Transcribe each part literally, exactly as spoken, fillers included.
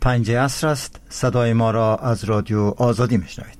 پنج عصر است. صدای ما را از رادیو آزادی میشنوید.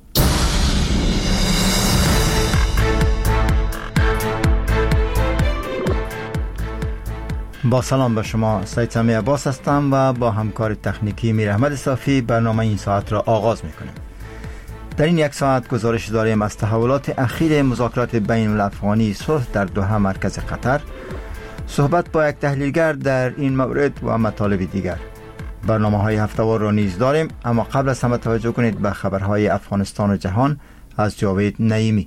با سلام به شما، سید سمی عباس هستم و با همکار تکنیکی میر احمد صافی برنامه این ساعت را آغاز میکنیم. در این یک ساعت گزارش داریم از تحولات اخیر مذاکرات بین الافغانی صلح در دوحه مرکز قطر، صحبت با یک تحلیلگر در این مورد و مطالب دیگر. برنامه های هفته‌وار را نیز داریم، اما قبل از همه توجه کنید به خبرهای افغانستان و جهان از جاوید نعیمی.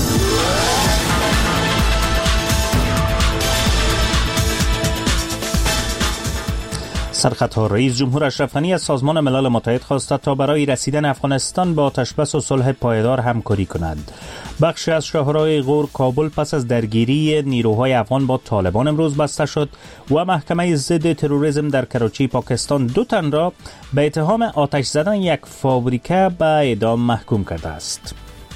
سرخطها رئیس جمهور اشرف غنی از سازمان ملل متحد خواسته تا برای رسیدن افغانستان با آتشبس و صلح پایدار همکاری کنند. بخشی از شاهراه غور کابل پس از درگیری نیروهای افغان با طالبان امروز بسته شد و محکمه ضد تروریسم در کراچی پاکستان دو تن را به اتهام آتش زدن یک فابریکه به اعدام محکوم کرده است.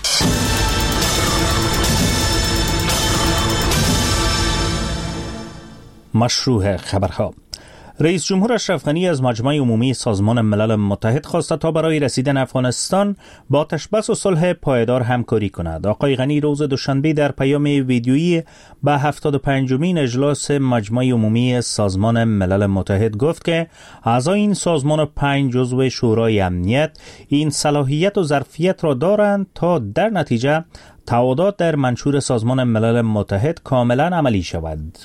مشروع خبرها. رئیس جمهور اشرف غنی از مجمع عمومی سازمان ملل متحد خواسته تا برای رسیدن افغانستان با آتشبس و صلح پایدار همکاری کند. آقای غنی روز دوشنبه در پیام ویدیویی به هفتاد و پنجمین اجلاس مجمع عمومی سازمان ملل متحد گفت که اعضای این سازمان و پنج عضو شورای امنیت این صلاحیت و ظرفیت را دارند تا در نتیجه تعهدات در منشور سازمان ملل متحد کاملا عملی شود.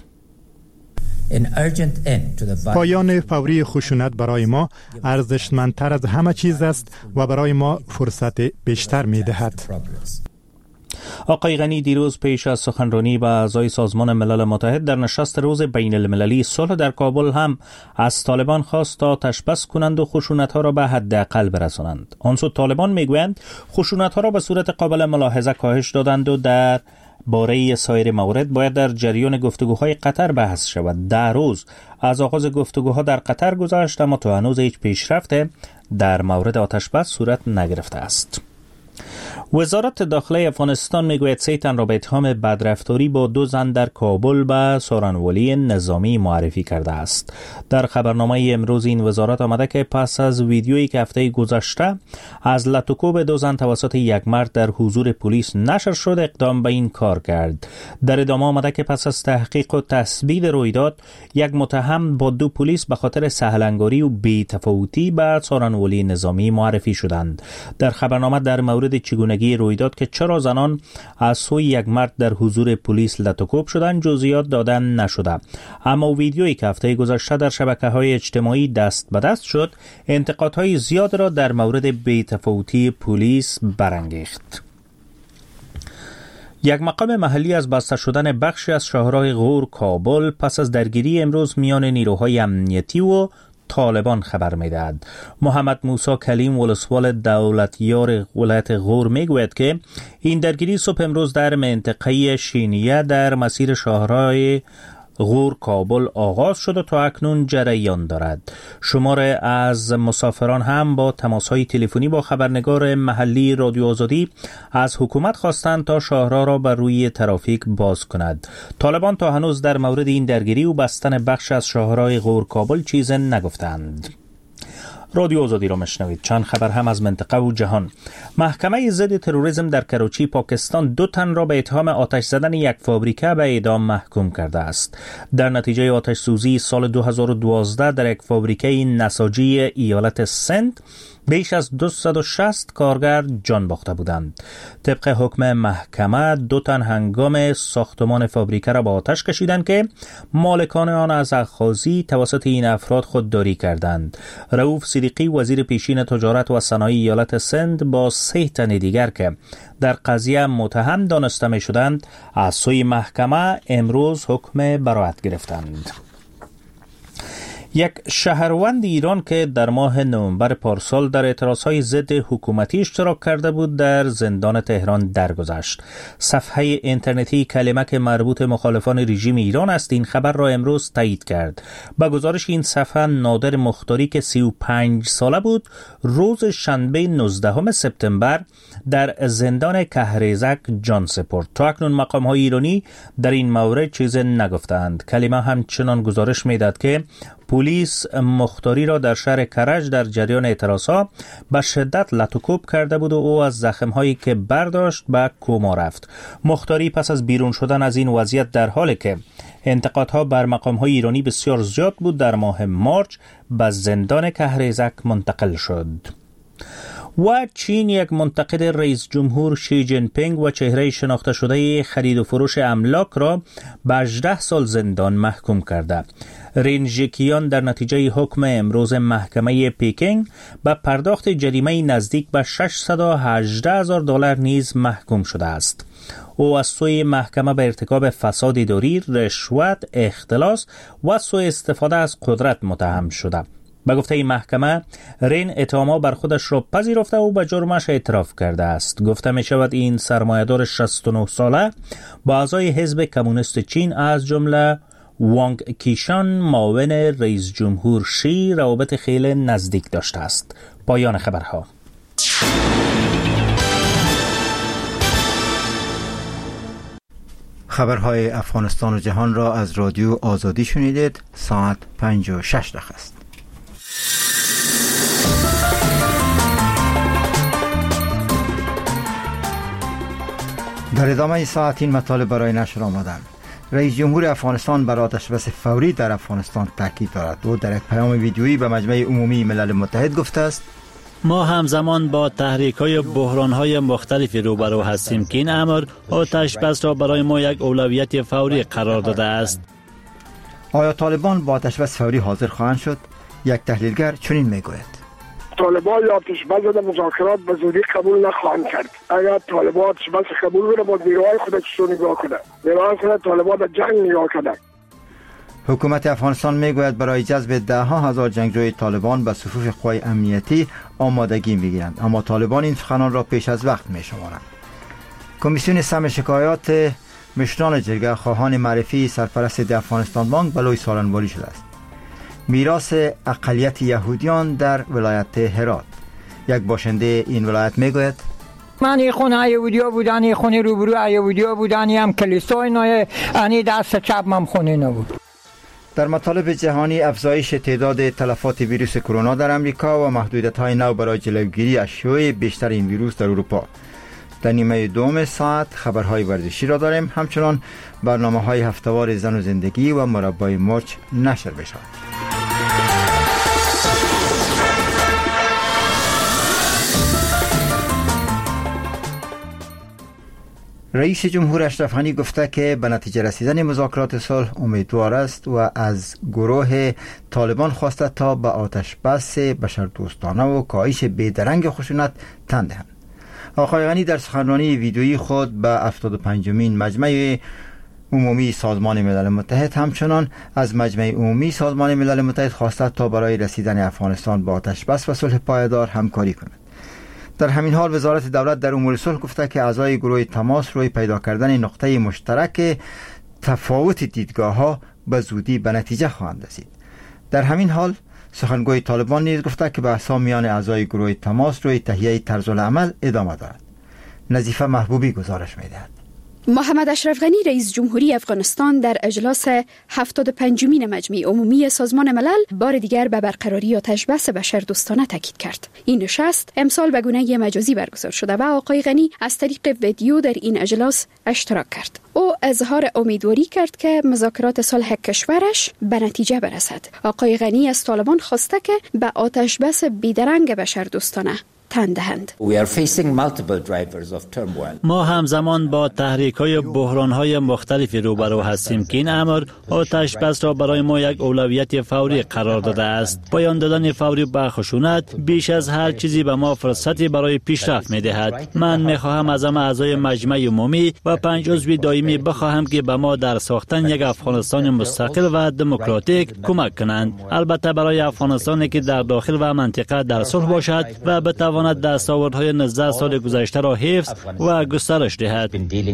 پایان فوری خشونت برای ما ارزشمندتر از همه چیز است و برای ما فرصت بیشتر می دهد. آقای غنی دیروز پیش از سخنرانی به اعضای سازمان ملل متحد در نشست روز بین المللی صلح در کابل هم از طالبان خواست تا آتشبس کنند و خشونت‌ها را به حداقل برسانند. آن سو طالبان میگویند خشونت‌ها را به صورت قابل ملاحظه کاهش دادند و در باره سایر موارد باید در جریان گفتگوهای قطر بحث شود. ده روز از آغاز گفتگوها در قطر گذشت اما تا هنوز هیچ پیشرفت در مورد آتشبس صورت نگرفته است. وزارت داخلی افغانستان میگوید سه تن را به اتهام بدرفتاری با دو زن در کابل به سارنوالی نظامی معرفی کرده است. در خبرنامه امروز این وزارت آمده که پس از ویدیویی که هفته گذشته از لطوکوب دو زن توسط یک مرد در حضور پلیس نشر شد اقدام به این کار کرد. در ادامه آمده که پس از تحقیق و تثبیت رویداد یک متهم با دو پلیس به خاطر سهلنگاری و بی‌تفاوتی به سارنوالی نظامی معرفی شدند. در خبرنامه در مورد چگونگی رویداد که چرا زنان از سوی یک مرد در حضور پلیس لطوکوب شدند جزئیات دادن نشده، اما ویدیویی که هفته گذشته در شبکه‌های اجتماعی دست به دست شد انتقادهای زیاد را در مورد بی‌تفاوتی پلیس برانگیخت. یک مقام محلی از بسته شدن بخشی از شاهراه غور کابل پس از درگیری امروز میان نیروهای امنیتی و طالبان خبر می‌دهد. محمد موسی کلیم ولسوال دولتیار ولایت غور میگوید که این درگیری صبح امروز در منطقه شینیه در مسیر شاهراه غور کابل آغاز شد و تا اکنون جریان دارد. شمار از مسافران هم با تماس‌های تلفنی با خبرنگار محلی رادیو آزادی از حکومت خواستند تا شاهراه را بر روی ترافیک باز کند. طالبان تا هنوز در مورد این درگیری و بستن بخش از شاهراه غور کابل چیز نگفتند. رادیو آزادی را مشنوید. چند خبر هم از منطقه و جهان. محکمه ضد تروریسم در کراچی پاکستان دو تن را به اتهام آتش زدن یک فابریکه به اعدام محکوم کرده است. در نتیجه آتش سوزی سال دو هزار و دوازده در یک فابریکه نساجی ایالت سند بیش از دویست و شصت کارگر جان باخته بودند. طبق حکم محکمه دو تن هنگام ساختمان فابریکه را به آتش کشیدند که مالکان آن از اخاذی توسط این افراد خودداری کردند. رؤوف صدیقی وزیر پیشین تجارت و صنایع ایالت سند با سه تن دیگر که در قضیه متهم دانسته می شدند از سوی محکمه امروز حکم براءت گرفتند. یک شهروند ایران که در ماه نوامبر پارسال در اعتراضهای ضد حکومتی اشتراک کرده بود در زندان تهران درگذشت. صفحه اینترنتی کلمک مربوط مخالفان رژیم ایران است این خبر را امروز تایید کرد. با گزارش این صفحه نادر مختاری که سی و پنج ساله بود روز شنبه نوزدهم سپتامبر در زندان کهریزک جان سپرد. تا اکنون مقام‌های ایرانی در این مورد چیز نگفتند. کلمه همچنان گزارش می‌داد که پلیس مختاری را در شهر کرج در جریان اعتراضها به شدت لطوکوب کرده بود و او از زخم‌هایی که برداشت به کما رفت. مختاری پس از بیرون شدن از این وضعیت در حالی که انتقادها بر مقام‌های ایرانی بسیار زیاد بود در ماه مارچ به زندان کهریزک منتقل شد. و چین یک منتقد رئیس جمهور شی جین پینگ و چهره شناخته شده خرید و فروش املاک را به هجده سال زندان محکوم کرده. رین ژیکیان در نتیجه حکم امروز محکمه پیکینگ به پرداخت جریمه نزدیک به ششصد و هجده هزار دلار نیز محکوم شده است. او از سوی محکمه به ارتکاب فساد اداری، رشوت، اختلاس و سوء استفاده از قدرت متهم شده. به گفته این محکمه، رین اتهامات بر خودش را پذیرفته و به جرمش اعتراف کرده است. گفته می شود این سرمایه‌دار شصت و نه ساله با اعضای حزب کمونیست چین از جمله وانگ کیشان معاون رئیس جمهور شی روابط خیلی نزدیک داشته است. پایان خبرها. خبرهای افغانستان و جهان را از رادیو آزادی شنیدید. ساعت پنج و شش دقیقه است. در ادامه ساعت این مطالب برای نشر آمدند. رئیس جمهور افغانستان بر آتش‌بس فوری در افغانستان تاکید دارد. او در یک پیام ویدیویی به مجمع عمومی ملل متحد گفته است: ما همزمان با تحریک‌های بحران‌های مختلفی روبرو هستیم که این امر آتش‌بس را برای ما یک اولویت فوری قرار داده است. آیا طالبان با آتش‌بس فوری حاضر خواهند شد؟ یک تحلیلگر چنین میگوید: طالبان آتش‌بس را مذاکرات به زودی قبول نخواهند کرد. اگر طالبان آتش‌بس قبول کنند با نیروهای خود چطور نگاه کنند؟ نیروهای خود طالبان به جنگ نگاه کنند. حکومت افغانستان میگوید برای جذب ده ها هزار جنگجوی طالبان به صفوف قوای امنیتی آمادگی میگیرند، اما طالبان این سخنان را پیش از وقت میشمارند. کمیسیون سم شکایات مشران جرگه خواهان معرفی سرپرست افغانستان بانک بلوی سالنواری شده است. میراث اقلیت یهودیان در ولایت هرات. یک باشنده این ولایت میگوید: من این خونه یهودیا بودن، این خونه روبرو یهودیا بودن، هم کلیسای نای انی دست چپ من خونه نبود. در مطالب جهانی، افزایش تعداد تلفات ویروس کرونا در امریکا و محدودیت‌های نو برای جلوگیری از شیوع بیشتر این ویروس در اروپا. در نیمه دوم ساعت خبرهای ورزشی را داریم. همچنان برنامه‌های هفته‌وار زن و زندگی و مربای مارچ نشر بشود. رئیس جمهور اشرف غنی گفته که به نتیجه رسیدن مذاکرات صلح امیدوار است و از گروه طالبان خواسته تا به آتش بس بشردوستانه و کاهش بیدرنگ خشونت تن دهند. آقای غنی در سخنرانی ویدیویی خود به هفتاد و پنجمین مجمع عمومی سازمان ملل متحد همچنان از مجمع عمومی سازمان ملل متحد خواسته تا برای رسیدن افغانستان به آتش بس و صلح پایدار همکاری کند. در همین حال وزارت دولت در امور صلح گفته که اعضای گروه تماس روی پیدا کردن نقطه مشترک تفاوت دیدگاه‌ها به زودی به نتیجه خواهند رسید. در همین حال سخنگوی طالبان نیز گفته که بحث‌ها میان اعضای گروه تماس روی تهیه طرز العمل ادامه دارد. نظیفه محبوبی گزارش می‌دهد. محمد اشرف غنی رئیس جمهوری افغانستان در اجلاس هفتاد و پنجمین مجمع عمومی سازمان ملل بار دیگر به برقراری آتش‌بس بشردوستانه تاکید کرد. این نشست امسال به گونه مجازی برگزار شده و آقای غنی از طریق ویدیو در این اجلاس اشتراک کرد. او اظهار امیدواری کرد که مذاکرات صلح کشورش به نتیجه برسد. آقای غنی از طالبان خواسته که به آتش‌بس بیدرنگ بشردوستانه تن دهند. ما همزمان با تحریک‌های بحران‌های مختلفی روبرو هستیم که این امر آتش‌بس را برای ما یک اولویت فوری قرار داده است. پایان دادن فوری به خشونت بیش از هر چیزی به ما فرصتی برای پیشرفت می‌دهد. من می‌خواهم از همه اعضای مجمع عمومی و پنج عضو دائمی بخواهم که به ما در ساختن یک افغانستان مستقل و دموکراتیک کمک کنند. البته برای افغانستانی که در داخل و منطقه در صلح باشد و بتواند بتواند دستاوردهای نوزده سال گذشته را حفظ و گسترش دهد.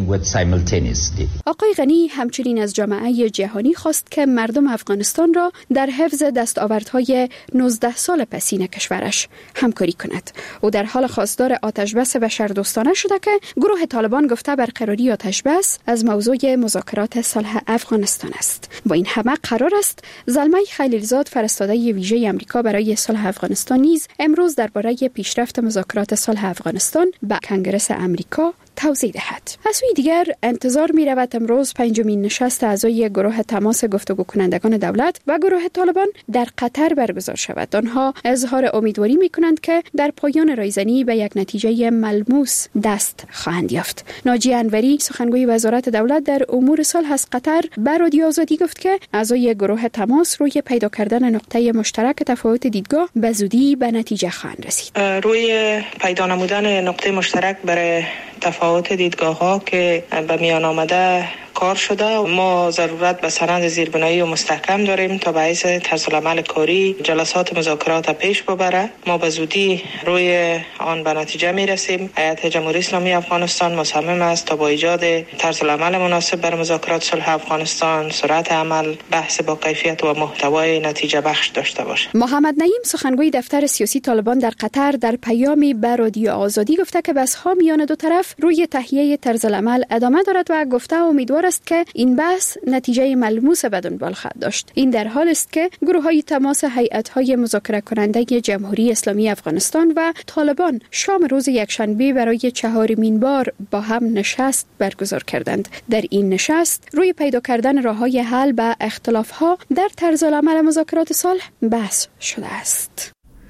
آقای غنی همچنین از جامعه جهانی خواست که مردم افغانستان را در حفظ دستاوردهای نوزده سال پسین کشورش همکاری کند. او در حال خواستار آتشبس بشردوستانه شده که گروه طالبان گفته برقراری آتشبس از موضوع مذاکرات صلح افغانستان است. با این همه قرار است زلمه خلیلزاد فرستاده ویژه امریکا برای صلح افغانستان نیز امروز درباره پیشرفت مذاکرات صلح افغانستان به کنگره امریکا توضیح دهد. از سوی دیگر انتظار می رود امروز پنجمین نشست اعضای گروه تماس گفتگو کنندگان دولت و گروه طالبان در قطر برگزار شود. آنها اظهار امیدواری می کنند که در پایان رایزنی به یک نتیجه ملموس دست خواهند یافت. ناجی انوری سخنگوی وزارت دولت در امور صلح از قطر به رادیو آزادی گفت که اعضای گروه تماس روی پیدا کردن نقطه مشترک تفاوت دیدگاه به زودی به نتیجه خواهند رسید. روی پیدا نمودن نقطه مشترک برای تفاوت دیدگاه ها که به میان آمده کار شده. ما ضرورت به سند زیربنایی و مستحکم داریم تا باعث طرزالعمل کاری جلسات مذاکرات پیش ببره. ما به زودی روی آن به نتیجه می رسیم. هیئت جمهوری اسلامی افغانستان مصمم است تا با ایجاد طرزالعمل مناسب بر مذاکرات صلح افغانستان سرعت عمل، بحث با کیفیت و محتوای نتیجه بخش داشته باشه. محمد نعیم سخنگوی دفتر سیاسی طالبان در قطر در پیامی به رادیو آزادی گفته که بحث‌ها میان دو طرف روی تهیه طرزالعمل ادامه دارد و گفته امیدوار است که این بحث نتیجه ملموس به دنبال خواهد داشت. این در حال است که گروه‌های تماس هیئت‌های مذاکره کننده جمهوری اسلامی افغانستان و طالبان شام روز یکشنبه برای چهارمین بار با هم نشست برگزار کردند. در این نشست روی پیدا کردن راه‌های حل به اختلاف‌ها در طرزالعمل مذاکرات صلح بحث شده است.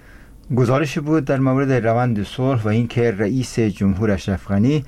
گزارش بود در مورد روند صلح و اینکه رئیس جمهور اشرف غنی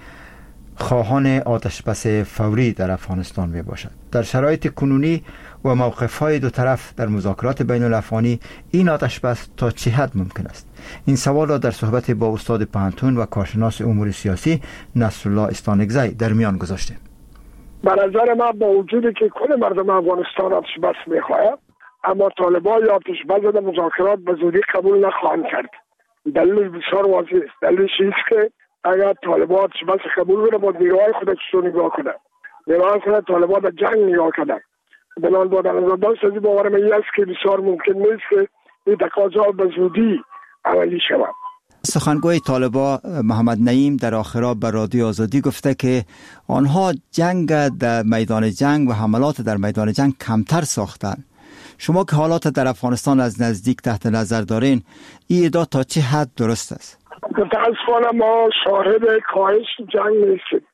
خواهان آتشبس فوری در افغانستان می باشد. در شرایط کنونی و موقف‌های دو طرف در مذاکرات بین الافغانی این آتشبس تا چه حد ممکن است؟ این سوال را در صحبت با استاد پانتون و کارشناس امور سیاسی نصرالله استانکزی در میان گذاشتیم. به نظر من با وجودی که کل مردم افغانستان آتشبس می‌خواهند، اما طالبان یا آتشبس در مذاکرات به زودی قبول نخواهند کرد. دلیل بسیار واضح است. دلیلش است که اگر طالبان آتشبس قبول کنه با نیروهای خود چطور نگاه کنه. نیروهای خود طالبان به جنگ نگاه کنه. بنان با در نظر داشت از باور من است که بسیار ممکن نیست که این تقاضا به زودی عملی شود. سخنگوی طالبان محمد نعیم در آخرا به رادیو آزادی گفته که آنها جنگ در میدان جنگ و حملات در میدان جنگ کمتر ساختند. شما که حالات در افغانستان از نزدیک تحت نظر دارین، این ادعا تا چه حد درست است؟ متاسفانه ما شاهد کاهش جنگ نیستیم،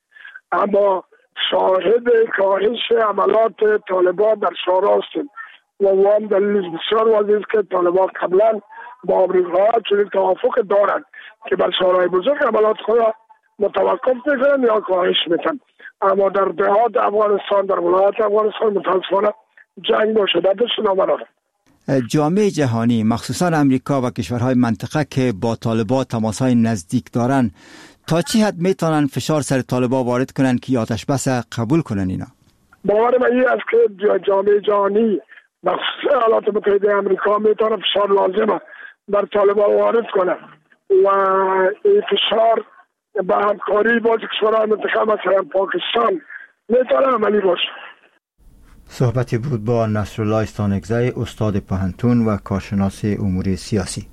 اما شاهد کاهش عملات طالبان در شورا هستیم و وام دلیل بسیار واضح است که طالبان قبلا با آمریکا چنین توافق دارند که بر شورای بزرگ عملات خود متوقف میکنند یا کاهش میکنند، اما در دهات افغانستان، در ولایات افغانستان متاسفانه جنگ با شدتش نامه. جامعه جهانی مخصوصا امریکا و کشورهای منطقه که با طالبان تماسهای نزدیک دارن تا چه حد میتونن فشار سر طالبان وارد کنن که آتش بس قبول کنن اینا؟ باور من این است که جامعه جهانی مخصوصا ایالات متحده امریکا میتونه فشار لازمه بر طالبان وارد کنه و این فشار به همکاری با کشورهای منطقه مثلا پاکستان میتونه عملی باشه. صحبتی بود با نصرالله استانکزی، استاد پانتون و کارشناس امور سیاسی.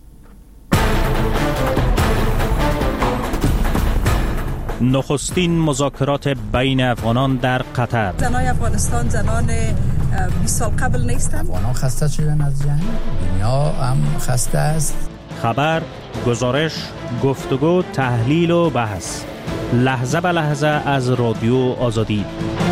نخستین مذاکرات بین افغانان در قطر. زنای افغانستان زنان بیست سال قبل نیستند. افغانان خسته شدن از جنگ، دنیا هم خسته است. خبر، گزارش، گفتگو، تحلیل و بحث لحظه به لحظه از رادیو آزادی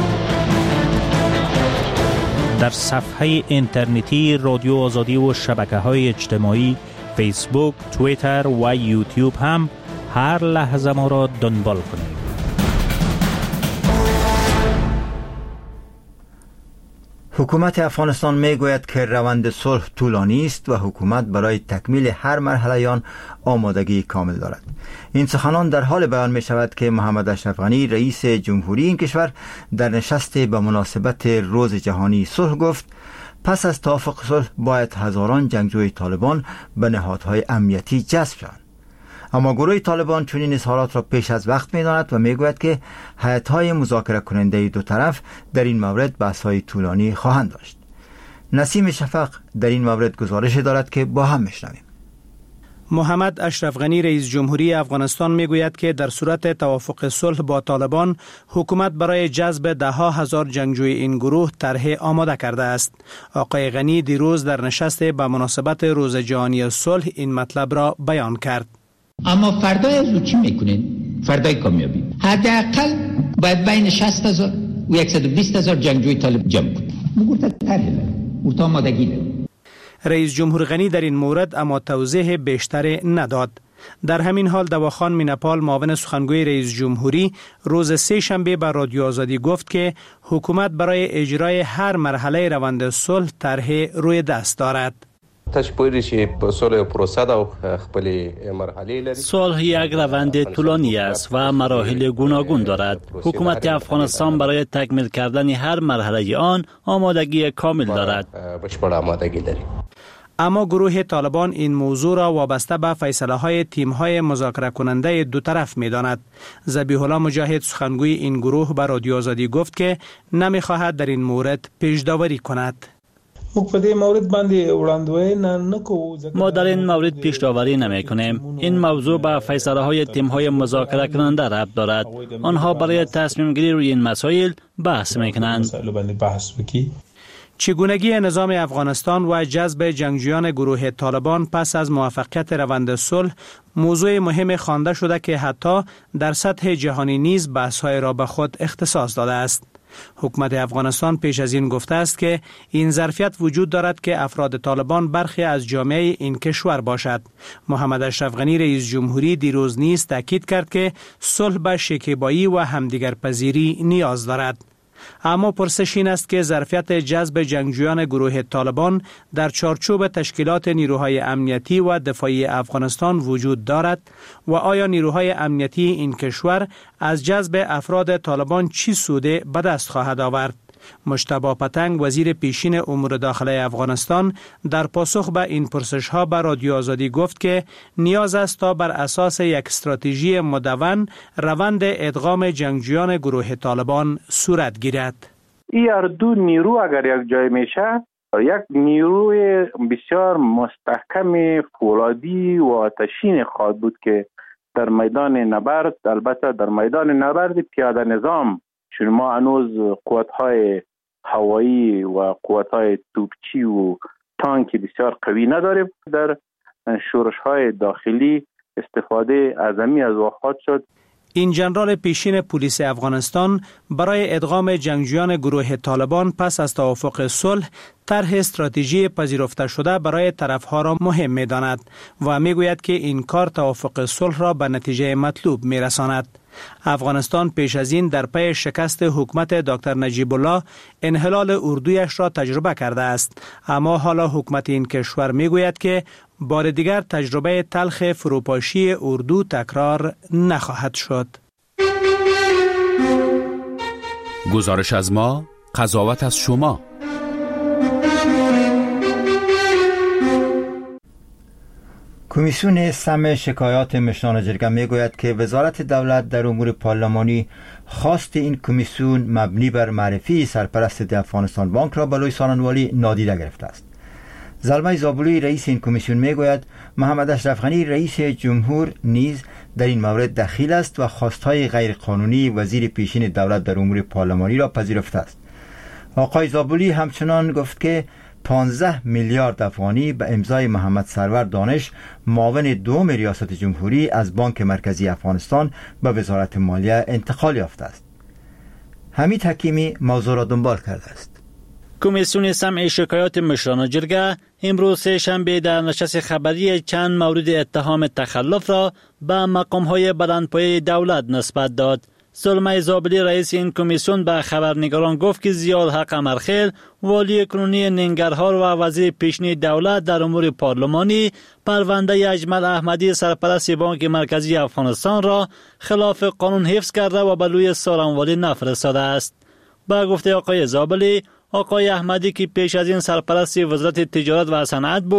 در صفحه اینترنتی رادیو آزادی و شبکه‌های اجتماعی فیسبوک، توییتر و یوتیوب هم هر لحظه ما را دنبال کنید. حکومت افغانستان می گوید که روند صلح طولانی است و حکومت برای تکمیل هر مرحله آن آمادگی کامل دارد. این سخنان در حال بیان می شود که محمد اشرف غنی رئیس جمهوری این کشور در نشست به مناسبت روز جهانی صلح گفت پس از توافق صلح باید هزاران جنگجوی طالبان به نهادهای امنیتی جذب شوند. اما گروه طالبان چنین اظهارات را پیش از وقت می‌داند و می‌گوید که هیئت‌های مذاکره کننده دو طرف در این مورد بحث‌های طولانی خواهند داشت. نسیم شفق در این مورد گزارش دارد که با هم میشنویم. محمد اشرف غنی رئیس جمهوری افغانستان میگوید که در صورت توافق صلح با طالبان حکومت برای جذب ده ها هزار جنگجوی این گروه طرح آماده کرده است. آقای غنی دیروز در نشست به مناسبت روز جهانی صلح این مطلب را بیان کرد. اما فردا از رو چی میکنین؟ فردای کامیابی حداقل باید بین شصت هزار و صد و بیست هزار جنگجوی طالب جمع کنید. مگورتا طرح ورتا آمادگی دارد. رئیس جمهور غنی در این مورد اما توضیح بیشتری نداد. در همین حال دواخان مینپال معاون سخنگوی رئیس جمهوری روز سه شنبه به رادیو آزادی گفت که حکومت برای اجرای هر مرحله روند صلح طرح روی دست دارد. صلح یک روند طولانی است و مراحل گوناگون دارد. حکومت افغانستان برای تکمیل کردن هر مرحله آن آمادگی کامل دارد. اما گروه طالبان این موضوع را وابسته به فیصله های تیم های مذاکره کننده دو طرف می داند. ذبیح الله مجاهد سخنگوی این گروه به رادیو آزادی گفت که نمی خواهد در این مورد پیش داوری کند. ما در این مورد پیش داوری نمی کنیم. این موضوع به فیصله های تیم های مذاکره کننده ربط دارد. آنها برای تصمیم گیری روی این مسائل بحث می کنند. چگونگی نظام افغانستان و جذب جنگجویان گروه طالبان پس از موفقیت روند صلح موضوع مهم خوانده شده که حتی در سطح جهانی نیز بحث‌های را به خود اختصاص داده است. حکومت افغانستان پیش از این گفته است که این ظرفیت وجود دارد که افراد طالبان برخی از جامعه این کشور باشد. محمد اشرف غنی رئیس جمهوری دیروز نیز تاکید کرد که صلح به شکیبایی و همدیگرپذیری نیاز دارد. اما پرسش این است که ظرفیت جذب جنگجویان گروه طالبان در چارچوب تشکیلات نیروهای امنیتی و دفاعی افغانستان وجود دارد و آیا نیروهای امنیتی این کشور از جذب افراد طالبان چی سوده به دست خواهد آورد؟ مجتبی پتنگ وزیر پیشین امور داخلی افغانستان در پاسخ به این پرسش ها به رادیو آزادی گفت که نیاز است تا بر اساس یک استراتژی مدون روند ادغام جنگجویان گروه طالبان صورت گیرد. این دو نیرو اگر یک جای میشه یک نیروی بسیار مستحکم فولادی و آتشین خواهد بود که در میدان نبرد، البته در میدان نبرد پیاده نظام، چون ما هنوز قوت‌های هوایی و قوت‌های توپچی و تانک بسیار قوی نداریم، در شورش‌های داخلی استفاده اعظمی از واقعات شد. این ژنرال پیشین پلیس افغانستان برای ادغام جنگجویان گروه طالبان پس از توافق صلح طرح استراتژی پذیرفته شده برای طرفها را مهم می‌داند و می‌گوید که این کار توافق صلح را به نتیجه مطلوب می‌رساند. افغانستان پیش از این در پی شکست حکومت دکتر نجیب الله انحلال اردویش را تجربه کرده است، اما حالا حکومت این کشور میگوید که بار دیگر تجربه تلخ فروپاشی اردو تکرار نخواهد شد. گزارش از ما، قضاوت از شما. کمیسیون سم شکایات مشران جرگه میگوید که وزارت دولت در امور پارلمانی خواست این کمیسیون مبنی بر معرفی سرپرست افغانستان بانک را به لوی سارنوالی نادیده گرفته است. زلمه زابلی رئیس این کمیسیون میگوید محمد اشرف غنی رئیس جمهور نیز در این مورد دخیل است و خواستهای غیرقانونی وزیر پیشین دولت در امور پارلمانی را پذیرفته است. آقای زابلی همچنان گفت که پانزده میلیارد افغانی به امضای محمد سرور دانش معاون دوم ریاست جمهوری از بانک مرکزی افغانستان به وزارت مالیه انتقال یافته است. حمید حکیمی موضوع را دنبال کرده است. کمیسیون سمع شکایات مشران جرگه امروز سه شنبه در نشست خبری چند مورد اتهام تخلف را به مقام‌های بلندپایه دولت نسبت داد. زلمه زابلی رئیس این کمیسیون به خبرنگاران گفت که ضیاءالحق امرخیل والی کنونی ننگرهار و وزیر پیشین دولت در امور پارلمانی پرونده اجمل احمدی سرپرست بانک مرکزی افغانستان را خلاف قانون حفظ کرده و به لوی سارنوالی نفرستاده است. با گفته آقای زابلی، آقای احمدی که پیش از این سرپرست وزارت تجارت و صنعت بود،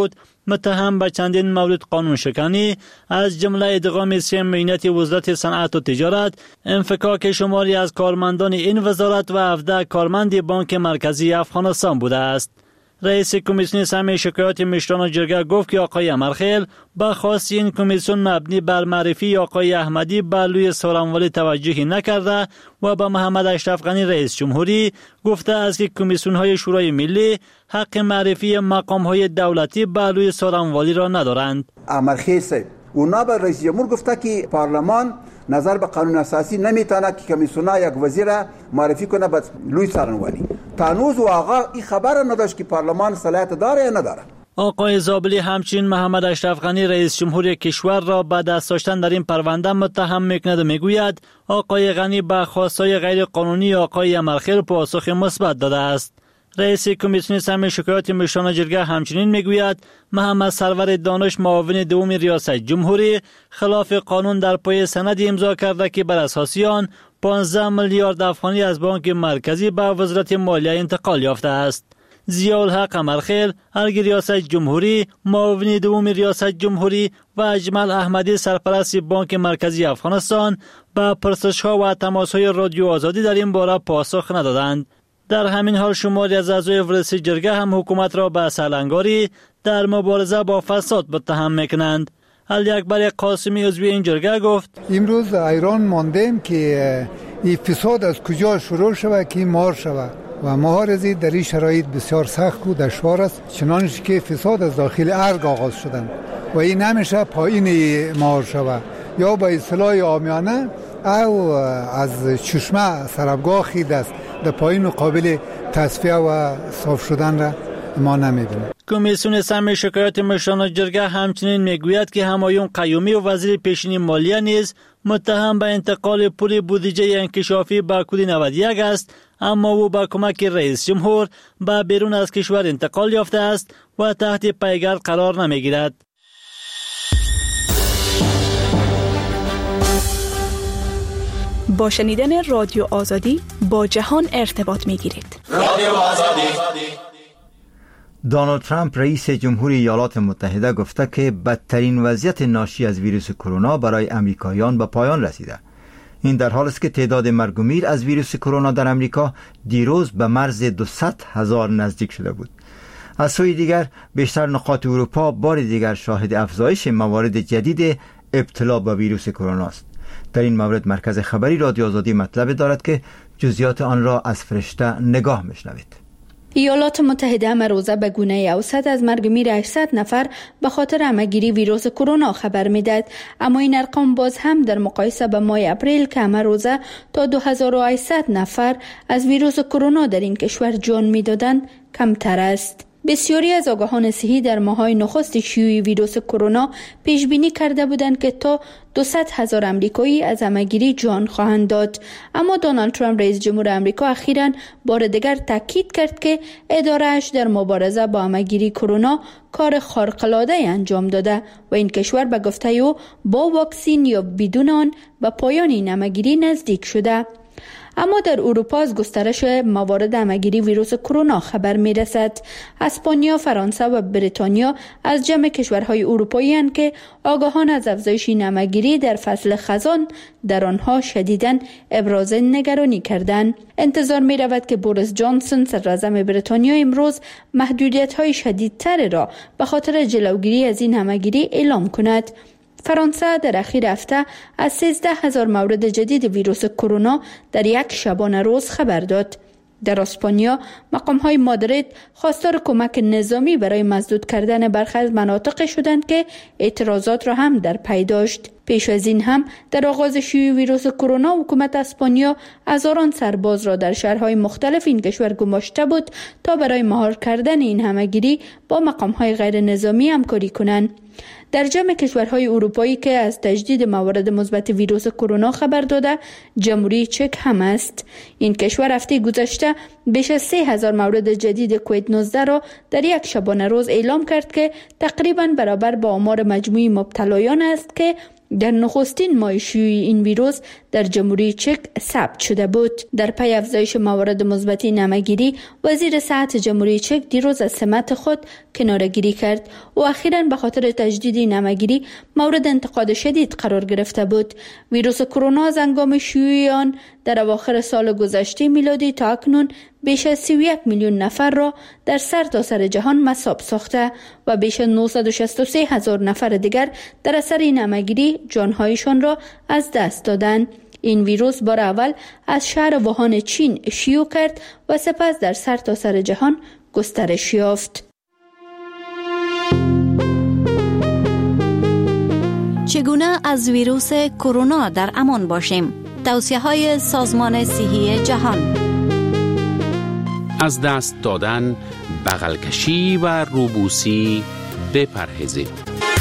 متهم به چندین مورد قانون شکنی از جمله ادغام سه معینات وزارت صنعت و تجارت، انفکاک شماری از کارمندان این وزارت و هفده کارمند بانک مرکزی افغانستان بوده است. رئیس کمیسیون سمع شکایات مشران جرگه گفت که آقای امرخیل به خواست این کمیسیون مبنی بر معرفی آقای احمدی به لوی سورانوالی توجهی نکرده و به محمد اشرف غنی رئیس جمهوری گفته است که کمیسیون های شورای ملی حق معرفی مقام های دولتی به لوی سورانوالی را ندارند. امرخیل صاحب اونا به رئیس جمهور گفته که پارلمان نظر به قانون اساسی نمیتونه که کمیسیونا یک وزیر معرفی کنه به لوی سورانوالی. تانوز و آقا این خبر نداشت که پارلمان صلاحیت داره یا نداره. آقای زابلی همچنین محمد اشرف غنی رئیس جمهوری کشور را به دست داشتن در این پرونده متهم میکند و میگوید آقای غنی به خواستهای غیر قانونی آقای امرخیل پاسخ مثبت داده است. رئیس کمیسیون سمع شکایات مشران جرگه همچنین میگوید محمد سرور دانش معاون دوم ریاست جمهوری خلاف قانون در پای سندی امضا کرده که بر اساس آن پانزده میلیارد افغانی از بانک مرکزی به وزارت مالیه انتقال یافته است. ضیاءالحق امرخیل ارگ ریاست جمهوری، معاون دوم ریاست جمهوری و اجمل احمدی سرپرست بانک مرکزی افغانستان به پرسش‌ها و تماس‌های رادیو آزادی در این باره پاسخ ندادند. در همین حال شماری از اعضای ورسی جرگه هم حکومت را به سرلنگاری در مبارزه با فساد متهم میکنند. علی اکبر قاسمی عضو این جرگه گفت امروز ایران ماندیم که این فساد از کجا شروع شود که مار شود و مهارزی در این شرایط بسیار سخت و دشوار است، چنانچه که فساد از داخل ارگ آغاز شدن و این نمیشه پایین مار شود یا با اصطلاح عامیانه او از چشمه سرابگاه خید است در پایین قابل تصفیه و صاف شدن را ما نمی‌بینیم. کمیسیون سمع شکایات مشران جرگه همچنین میگوید که همایون قیومی و وزیر پیشین مالیه نیز متهم به انتقال پول بودجه انکشافی به کد نود و یک است، اما او با کمک رئیس جمهور به بیرون از کشور انتقال یافته است و تحت پیگرد قرار نمیگیرد. با شنیدن رادیو آزادی با جهان ارتباط میگیرید. رادیو آزادی. دونالد ترامپ رئیس جمهوری ایالات متحده گفته که بدترین وضعیت ناشی از ویروس کرونا برای امریکایان به پایان رسیده. این در حالی است که تعداد مرگ و میر از ویروس کرونا در امریکا دیروز به مرز دویست هزار نزدیک شده بود. از سوی دیگر بیشتر نقاط اروپا بار دیگر شاهد افزایش موارد جدید ابتلا به ویروس کرونا است. در این مورد مرکز خبری رادیو آزادی مطلب دارد که جزئیات آن را از فرشته نگاه میشنوید. ایالات متحده امروزه به گونه اوسط از مرگ و میر هشتصد نفر به خاطر همه‌گیری ویروس کرونا خبر میداد، اما این ارقام باز هم در مقایسه با ماه اپریل که امروزه تا دو هزار و هشتصد نفر از ویروس کرونا در این کشور جان میدادند کمتر است. بسیاری از آگاهان صحی در ماه‌های نخست شیوع ویروس کرونا پیش بینی کرده بودند که تا دویست هزار امریکایی از همه‌گیری جان خواهند داد، اما دونالد ترامپ رئیس جمهور آمریکا اخیراً بار دیگر تاکید کرد که اداره‌اش در مبارزه با همه‌گیری کرونا کار خارق‌العاده انجام داده و این کشور به گفته او با واکسین یا بدون آن به پایان این همه‌گیری نزدیک شده. اما در اروپا از گسترش موارد همه‌گیری ویروس کرونا خبر می‌رسد. اسپانیا، فرانسه و بریتانیا از جمع کشورهای اروپایی اند که آگاهان از افزایش این همه‌گیری در فصل خزان در آنها شدیداً ابراز نگرانی کردند. انتظار می‌رود که بوریس جانسون صدراعظم بریتانیا امروز محدودیت‌های شدیدتر را به خاطر جلوگیری از این همه‌گیری اعلام کند. فرانسه در اخیر هفته از سیزده هزار مورد جدید ویروس کرونا در یک شبانه روز خبر داد. در اسپانیا مقام‌های مادرید خواستار کمک نظامی برای مسدود کردن برخی از مناطق شدند که اعتراضات را هم در پی داشت. پیش از این هم در آغاز شیوع ویروس کرونا حکومت اسپانیا هزاران سرباز را در شهرهای مختلف این کشور گماشته بود تا برای مهار کردن این همه‌گیری با مقام‌های غیر نظامی همکاری کنند. در جمع کشورهای اروپایی که از تجدید موارد مثبت ویروس کرونا خبر داده جمهوری چک هم است. این کشور هفته گذشته بیش از سه هزار مورد جدید کووید نوزده را در یک شبانه روز اعلام کرد که تقریباً برابر با آمار مجموعی مبتلایان است که در نخستین ماه شیوع این ویروس در جمهوری چک ثبت شده بود. در پی افزایش موارد مثبت نمگیری، وزیر صحت جمهوری چک دیروز از سمت خود کناره‌گیری کرد و اخیراً به خاطر تجدید نمگیری مورد انتقاد شدید قرار گرفته بود. ویروس کرونا از هنگام شیوع آن در اواخر سال گذشته میلادی تا اکنون بیش از سی و یک میلیون نفر را در سرتاسر جهان مصاب ساخته و بیش از نهصد و شصت و سه هزار نفر دیگر در اثر نمگیری جانهایشان را از دست دادند. این ویروس بار اول از شهر ووهان چین شیوع کرد و سپس در سرتاسر جهان گسترش یافت. چگونه از ویروس کرونا در امان باشیم؟ توصیه‌های سازمان صحی جهان. از دست دادن، بغل کشی و روبوسی بپرهیزید.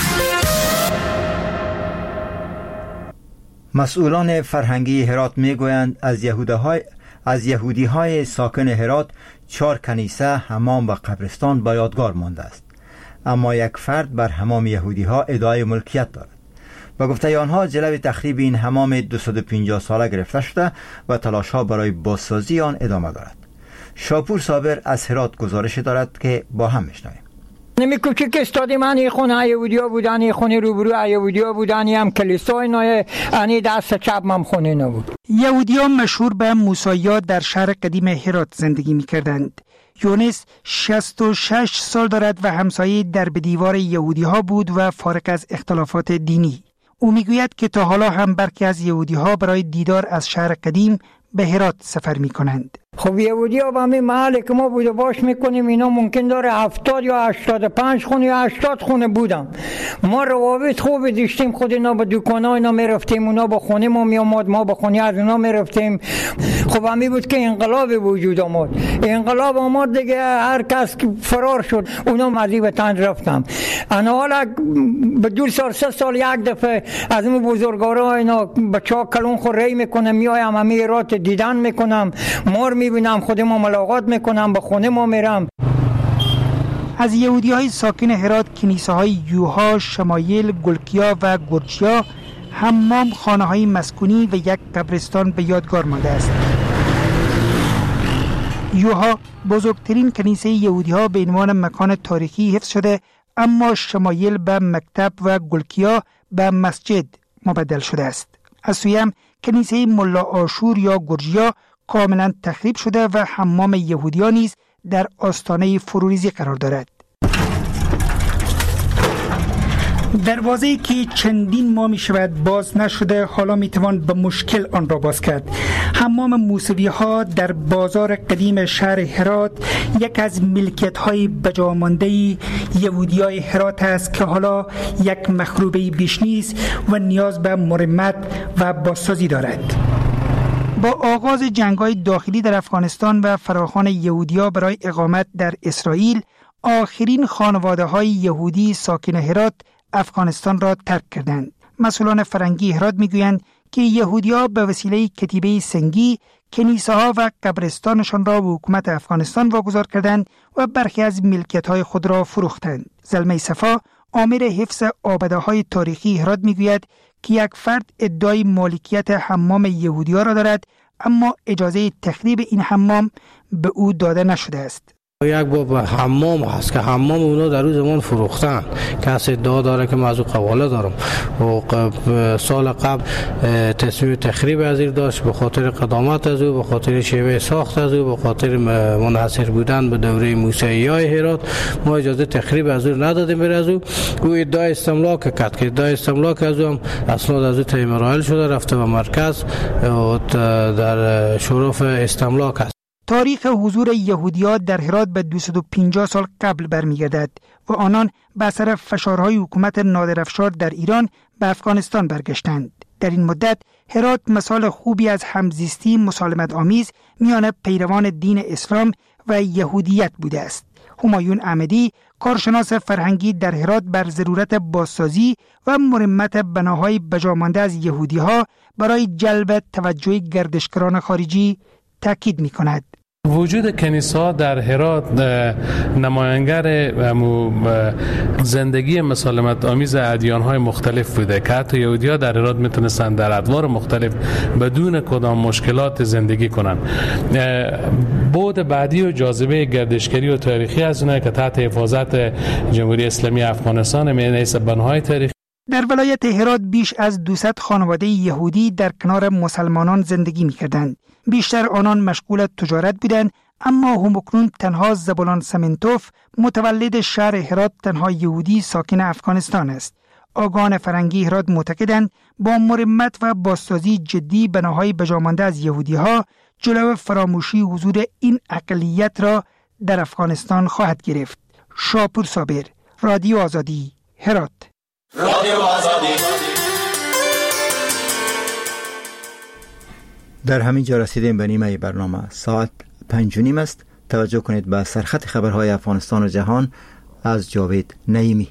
مسئولان فرهنگی هرات میگویند از یهودی‌های از یهودی‌های ساکن هرات چهار کنیسه، حمام و قبرستان به یادگار مانده است، اما یک فرد بر حمام یهودی‌ها ادعای ملکیت دارد. با گفته آنها جلوی تخریب این حمام دویست و پنجاه ساله گرفته شده و تلاش‌ها برای بازسازی آن ادامه دارد. شاپور صابر از هرات گزارش دارد که با هم میشنویم. نمی کوچک استادی من ای خونه یهودیا بودن، ای خونه روبرو یهودیا بودن، هم کلیسای نای انی دست چپ من خونه نبود. یهودیان مشهور به موساییات در شهر قدیم هرات زندگی می‌کردند. یونس شصت و شش سال دارد و همسایه در به دیوار یهودی ها بود و فارغ از اختلافات دینی. او میگوید که تا حالا هم برخی از یهودی ها برای دیدار از شهر قدیم به هرات سفر می کنند. خب یهودی ها به همین محلی که ما بود باش میکنیم، اینا ممکن داره هفتاد یا هشتاد و پنج خونه یا هشتاد خونه بودم. ما روابط خوبی داشتیم، خود اینا به دکان ها اینا میرفتیم، اونا به خونه ما میامد، ما به خونه از اونا میرفتیم. خب همین بود که انقلاب وجود آمد. انقلاب آمد دیگه، هر کس که فرار شد اونا مزی به تن رفتم. انا حالا به دو سال سه سال یک دفعه از اون بزرگوارا اینا بچا کلون خور ری میکنم، میایم همه هرات دیدن میکنم، مار میبینم، خود ما ملاقات میکنم، به خونه ما میرم. از یهودی های ساکن هرات کنیسه های یوها، شمایل، گلکیا و گرچیا، حمام، خانه های مسکونی و یک قبرستان به یادگار مانده است. یوها بزرگترین کنیسه یهودی ها به عنوان مکان تاریخی حفظ شده، اما شمایل به مکتب و گلکیا به مسجد مبدل شده است. از سوی هم کنیسه ملا آشور یا گرجیا کاملا تخریب شده و حمام یهودیان نیز در آستانه فروریزی قرار دارد. دروازه‌ای که چندین ماه می شود باز نشده، حالا می توان به مشکل آن را باز کرد. حمام موسوی ها در بازار قدیم شهر هرات یک از ملکیت های بجامانده یهودیای هرات است که حالا یک مخروبه بیش نیست و نیاز به مرمت و بازسازی دارد. با آغاز جنگ‌های داخلی در افغانستان و فراخوان یهودی‌ها برای اقامت در اسرائیل، آخرین خانواده‌های یهودی ساکن هرات افغانستان را ترک کردند. مسئولان فرهنگی هرات می‌گویند که یهودی‌ها به وسیله کتیبه سنگی کنیسه‌ها و قبرستانشان را به حکومت افغانستان واگذار کردند و برخی از ملکیت‌های خود را فروختند. زلمه صفا، آمر حفظ آبده‌های تاریخی هرات می‌گوید که یک فرد ادعای مالکیت حمام یهودی‌ها را دارد، اما اجازه تخریب این حمام به او داده نشده است. یک باب حمام هست که حمام اونا در روز زمان فروختن، کسی ادعا داره که من از او قواله دارم و سال قبل تصمیم تخریب از این داشت به خاطر قدامت از او، به خاطر شیوه ساخت از او، به خاطر منحصر بودن به دوره موسیقی های هرات. ما اجازه تخریب از او ندادیم. بر از او او ادعای استملاک کرد که ادعای استملاک از او هم اسناد از او تای مراحل شده، رفته به مرکز و در شرف استملاک است. تاریخ حضور یهودی‌ها در هرات به دویست و پنجاه سال قبل برمیگردد و آنان به اثر فشارهای حکومت نادرافشار در ایران به افغانستان برگشتند. در این مدت هرات مثال خوبی از همزیستی مسالمت آمیز میان پیروان دین اسلام و یهودیت بوده است. همایون احمدی، کارشناس فرهنگی در هرات، بر ضرورت بازسازی و مرمت بناهای بجامانده از یهودی‌ها برای جلب توجه گردشگران خارجی تاکید می‌کند. وجود کنیسا در هرات نمایانگر زندگی مسالمت آمیز ادیان‌های مختلف بوده که حتی یهودی‌ها در هرات میتونستن در ادوار مختلف بدون کدام مشکلات زندگی کنن. بعد بعدی و جاذبه گردشگری و تاریخی از اونها که تحت حفاظت جمهوری اسلامی افغانستان میانه بناهای تاریخی. در ولایت هرات بیش از دویست خانواده یهودی در کنار مسلمانان زندگی می‌کردند. بیشتر آنان مشغول تجارت بودند، اما همکنون تنها زبولان سمنتوف متولد شهر هرات تنها یهودی ساکن افغانستان است. آگاهان فرنگی هرات معتقدند با مرمت و بازسازی جدی بناهای بجامانده از یهودی‌ها جلو فراموشی حضور این اقلیت را در افغانستان خواهد گرفت. شاپور صابر، رادیو آزادی، هرات. رادیو آزادی. در همین جا رسیدیم به نیمه برنامه. ساعت پنج و نیم است. توجه کنید به سرخط خبرهای افغانستان و جهان از جاوید نعیمی.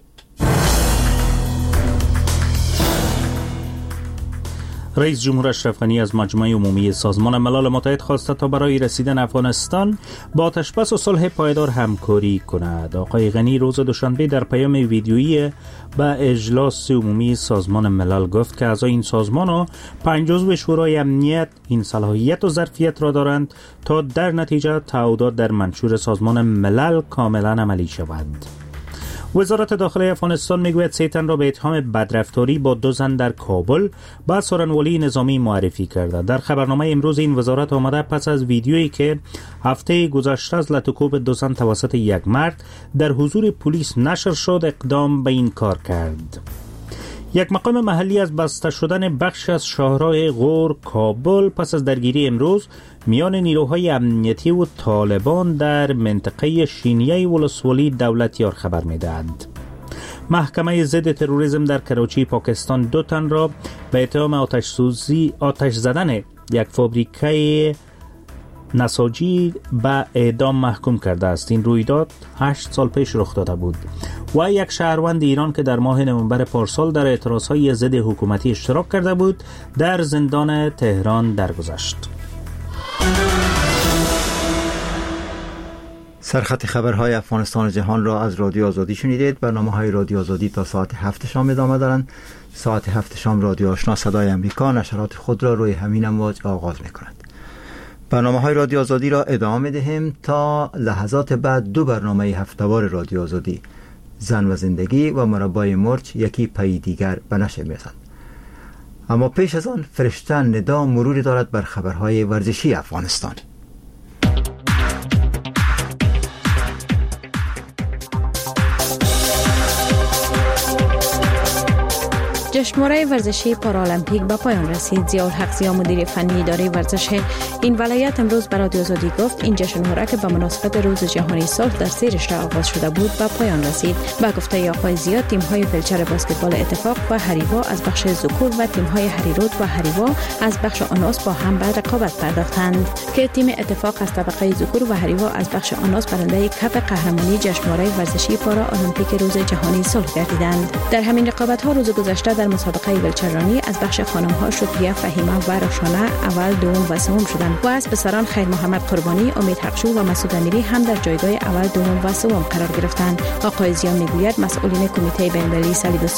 رئیس جمهور اشرف غنی از مجمع عمومی سازمان ملل متحد خواسته تا برای رسیدن افغانستان با آتشبس و صلح پایدار همکاری کند. آقای غنی روز دوشنبه در پیام ویدیویی به اجلاس عمومی سازمان ملل گفت که اعضای این سازمان و پنج عضو شورای امنیت این صلاحیت و ظرفیت را دارند تا در نتیجه تعهدات در منشور سازمان ملل کاملا عملی شود. وزارت داخلی افغانستان میگوید سه تن را به اتهام بدرفتاری با دو زن در کابل به سخنوری نظامی معرفی کرده. در خبرنامه امروز این وزارت آمده پس از ویدیویی که هفته گذشته از لطوکوب دو زن توسط یک مرد در حضور پلیس نشر شد اقدام به این کار کرد. یک مقام محلی از بسته شدن بخش از شاهراه غور کابل پس از درگیری امروز میان نیروهای امنیتی و طالبان در منطقه شینیه ولسوالی دولتیار خبر می‌دهد. محکمه ضد تروریسم در کراچی پاکستان دو تن را به اتهام آتش سوزی آتش زدن یک فابریکه نساجی به اعدام محکوم کرده است. این رویداد هشت سال پیش رخ داده بود و یک شهروند ایران که در ماه نوامبر پارسال در اعتراضهای ضد حکومتی اشتراک کرده بود در زندان تهران درگذشت. سرخط خبرهای افغانستان و جهان را از رادیو آزادی شنیدید. برنامه‌های رادیو آزادی تا ساعت هفت شام ادامه دارند. ساعت هفت شام رادیو آشنا صدای امریکا نشرات خود را روی همین امواج آغاز می‌کند. برنامه‌های رادیو آزادی را ادامه دهیم تا لحظات بعد دو برنامه هفته‌وار رادیو آزادی، زن و زندگی و مربای مرچ یکی پی دیگر به نشر می‌رسند. اما پیش از آن فرشته ندا مروری دارد بر خبرهای ورزشی افغانستان. جشنواره ورزشی پارالمپیک به پایان رسید. ضیاءالحق ضیا مدیر فنی اداره ورزش این ولایت امروز به رادیو آزادی گفت این جشنواره که به مناسبت روز جهانی صلح در سه رشته آغاز شده بود به پایان رسید. با گفته آقای ضیا تیم‌های فلچر بسکتبال اتفاق و هریوا از بخش ذکور و تیم‌های هریرود و هریوا از بخش آناس با هم به رقابت پرداختند که تیم اتفاق از طبقه ذکور و هریوا از بخش آناس برنده کپ قهرمانی جشنواره ورزشی پارالمپیک روز جهانی صلح گردیدند. در همین رقابت‌ها روز گذشته در مسابقه ولچرانی از بخش خانم‌ها شکریه فهیمه و رخشانه اول، دوم و سوم شدند و از پسران خیر محمد قربانی، امید حقشو و مسعود امیری هم در جایگاه اول، دوم و سوم قرار گرفتند. آقای ضیا میگوید مسئولین کمیته بین‌المللی صلیب